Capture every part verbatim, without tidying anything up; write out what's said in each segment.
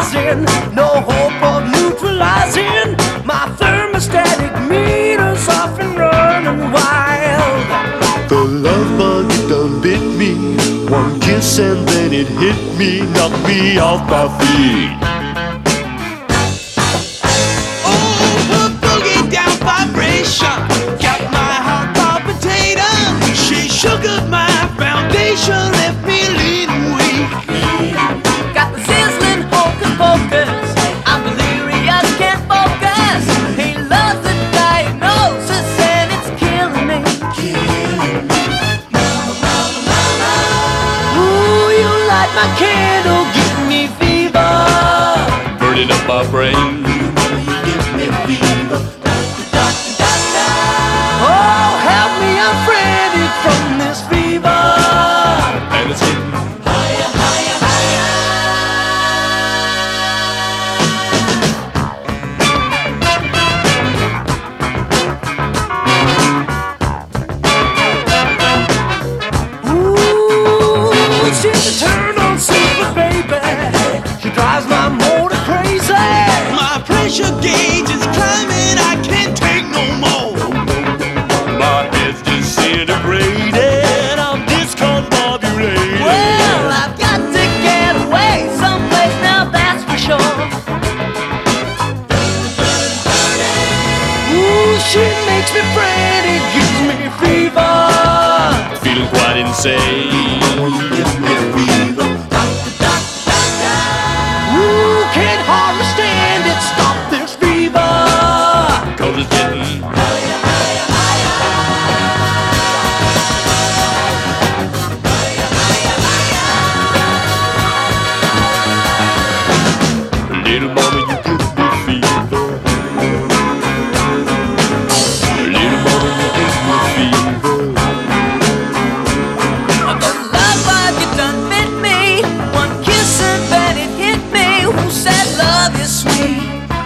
rising, no hope of neutralizing. My thermostatic meter's off and running wild. The love bug done bit me. One kiss and then it hit me, knocked me off my feet. Oh, the boogie down vibration got my heart palpitating. She shook up my foundation, left me leaning weak. Got the sizzling hocus pocus, I'm delirious, can't focus. He loves the diagnosis and it's killing me. Ooh, you light my candle, give me fever, Burning up my brain. oh help me, I'm frantic from this fever. And it's hitting. Ooh, she's a turn on super baby, she drives my motor crazy. My pressure gauge is climbing, I can't take no more. My head's disintegrated, I'm discombobulated. Well, I've got to get away someplace now, that's for sure. Ooh, she makes me frantic, gives me fever. Feeling quite insane. Ooh, can't hardly stand it, stop this fever. Cause it's getting. Little mama, you give me fever. Little mama, you give me fever. The love bug, it done bit me. One kiss and then it hit me. Who said love is sweet?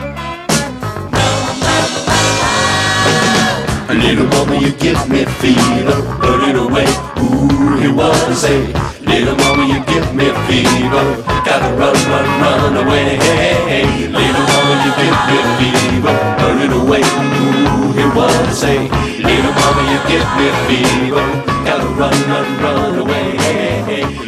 Little mama, you give me fever. Put it away. Ooh, you wanna say. Little mama, you give me fever. Gotta run, run, run away. Little mama, you give me fever. Put it away. Ooh, you wanna say. Little mama, you give me fever. Gotta run, run, run away.